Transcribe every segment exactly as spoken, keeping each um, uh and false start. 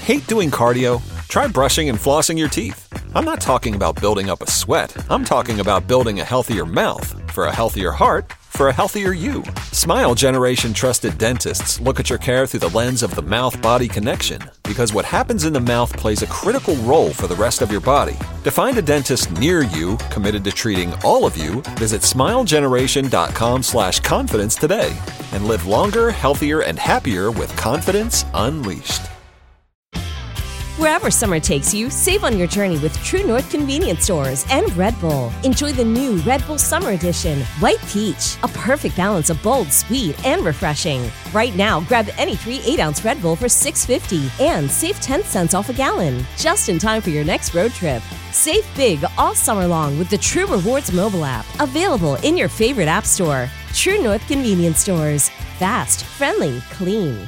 Hate doing cardio? Try brushing and flossing your teeth. I'm not talking about building up a sweat. I'm talking about building a healthier mouth for a healthier heart for a healthier you. Smile Generation trusted dentists look at your care through the lens of the mouth-body connection, because what happens in the mouth plays a critical role for the rest of your body. To find a dentist near you committed to treating all of you, visit smilegeneration.com slash confidence today and live longer, healthier, and happier with Confidence Unleashed. Wherever summer takes you, save on your journey with True North Convenience Stores and Red Bull. Enjoy the new Red Bull Summer Edition, White Peach, a perfect balance of bold, sweet, and refreshing. Right now, grab any three eight-ounce Red Bull for six dollars and fifty cents and save ten cents off a gallon, just in time for your next road trip. Save big all summer long with the True Rewards mobile app, available in your favorite app store. True North Convenience Stores. Fast, friendly, clean.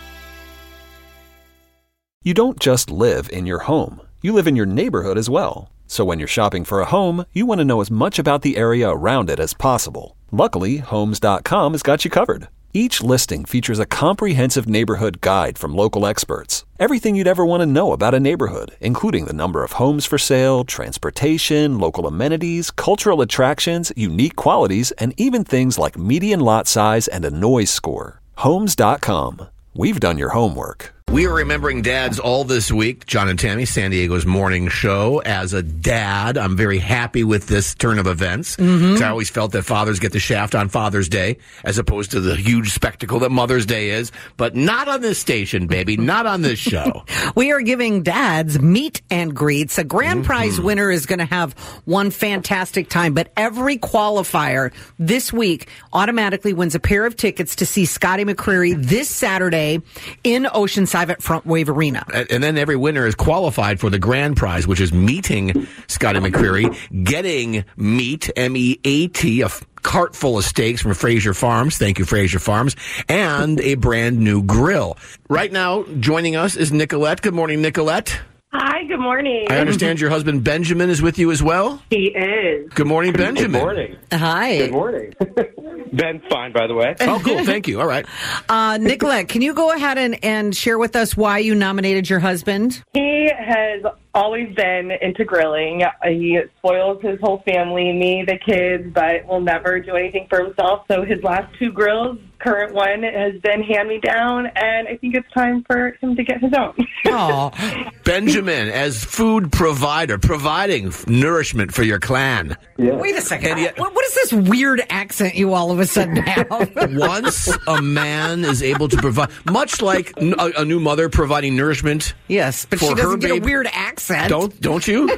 You don't just live in your home. You live in your neighborhood as well. So when you're shopping for a home, you want to know as much about the area around it as possible. Luckily, Homes dot com has got you covered. Each listing features a comprehensive neighborhood guide from local experts. Everything you'd ever want to know about a neighborhood, including the number of homes for sale, transportation, local amenities, cultural attractions, unique qualities, and even things like median lot size and a noise score. Homes dot com. We've done your homework. We are remembering dads all this week. John and Tammy, San Diego's morning show. As a dad, I'm very happy with this turn of events. Mm-hmm. I always felt that fathers get the shaft on Father's Day, as opposed to the huge spectacle that Mother's Day is. But not on this station, baby. Not on this show. We are giving dads meet and greets. A grand mm-hmm. prize winner is going to have one fantastic time. But every qualifier this week automatically wins a pair of tickets to see Scotty McCreery this Saturday in Oceanside at Front Wave Arena. And then every winner is qualified for the grand prize, which is meeting Scotty McCreery, getting meat, M E A T, a cart full of steaks from Fraser Farms. Thank you, Fraser Farms. And a brand new grill. Right now, joining us is Nicolette. Good morning, Nicolette. Hi, good morning. I understand your husband Benjamin is with you as well? He is. Good morning, Benjamin. Good morning. Hi. Good morning. Ben's fine, by the way. Oh, cool. Thank you. All right. Uh, Nicolette, can you go ahead and, and share with us why you nominated your husband? He has always been into grilling. He spoils his whole family, me, the kids, but will never do anything for himself. So his last two grills, current one has been hand-me-down, and I think it's time for him to get his own. Oh, Benjamin, as food provider, providing nourishment for your clan. Yeah. wait a second. Yet, what, what is this weird accent you all of a sudden have? Once a man is able to provide, much like a, a new mother providing nourishment. Yes, but for she doesn't get babe, a weird accent. Don't don't you?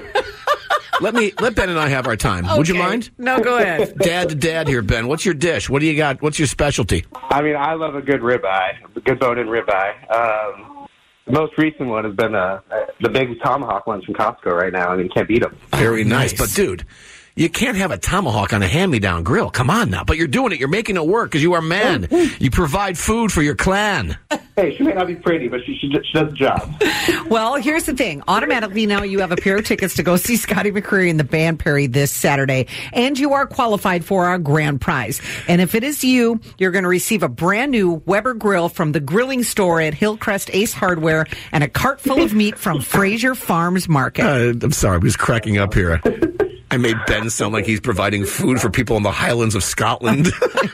Let me let Ben and I have our time. Okay. Would you mind? No, go ahead. Dad to dad here, Ben. What's your dish? What do you got? What's your specialty? I mean, I love a good ribeye, a good bone-in ribeye. Um, the most recent one has been uh, the big tomahawk ones from Costco right now. I mean, you can't beat them. Very oh, nice. nice. But, dude, you can't have a tomahawk on a hand-me-down grill. Come on now. But you're doing it. You're making it work because you are a man. You provide food for your clan. Hey, she may not be pretty, but she, she, she does the job. Well, here's the thing. Automatically now you have a pair of tickets to go see Scotty McCreery and the Band Perry this Saturday, and you are qualified for our grand prize. And if it is you, you're going to receive a brand new Weber grill from the grilling store at Hillcrest Ace Hardware and a cart full of meat from Fraser Farms Market. Uh, I'm sorry. I was cracking up here. I made Ben sound like he's providing food for people in the Highlands of Scotland.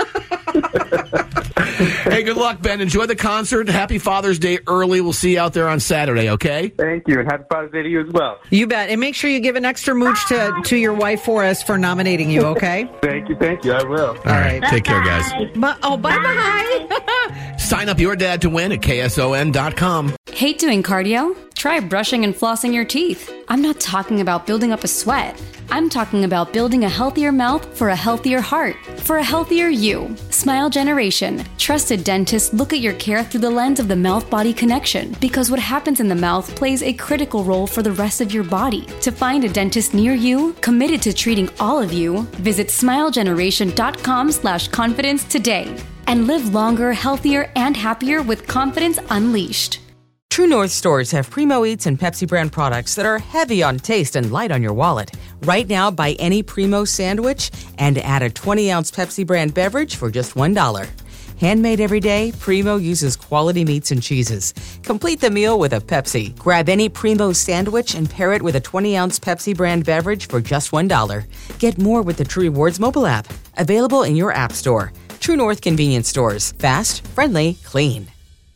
Hey, good luck, Ben. Enjoy the concert. Happy Father's Day early. We'll see you out there on Saturday, okay? Thank you, and happy Father's Day to you as well. You bet. And make sure you give an extra mooch to, to your wife for us for nominating you, okay? Thank you, thank you. I will. All right. Bye-bye. Take care, guys. But, oh, bye-bye. Sign up your dad to win at K S O N dot com. Hate doing cardio? Try brushing and flossing your teeth. I'm not talking about building up a sweat. I'm talking about building a healthier mouth for a healthier heart, for a healthier you. Smile Generation. Trusted dentists look at your care through the lens of the mouth-body connection, because what happens in the mouth plays a critical role for the rest of your body. To find a dentist near you, committed to treating all of you, visit smilegeneration.com slash confidence today. And live longer, healthier, and happier with Confidence Unleashed. True North stores have Primo Eats and Pepsi brand products that are heavy on taste and light on your wallet. Right now, buy any Primo sandwich and add a twenty ounce Pepsi brand beverage for just one dollar. Handmade every day, Primo uses quality meats and cheeses. Complete the meal with a Pepsi. Grab any Primo sandwich and pair it with a twenty-ounce Pepsi brand beverage for just one dollar. Get more with the True Rewards mobile app. Available in your app store. True North Convenience Stores. Fast, friendly, clean.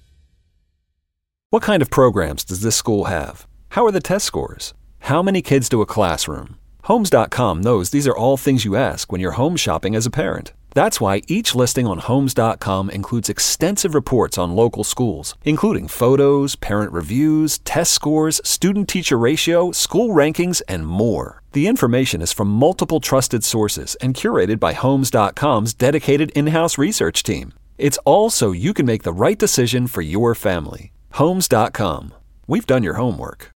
What kind of programs does this school have? How are the test scores? How many kids do a classroom? Homes dot com knows these are all things you ask when you're home shopping as a parent. That's why each listing on Homes dot com includes extensive reports on local schools, including photos, parent reviews, test scores, student-teacher ratio, school rankings, and more. The information is from multiple trusted sources and curated by Homes dot com's dedicated in-house research team. It's all so you can make the right decision for your family. Homes dot com. We've done your homework.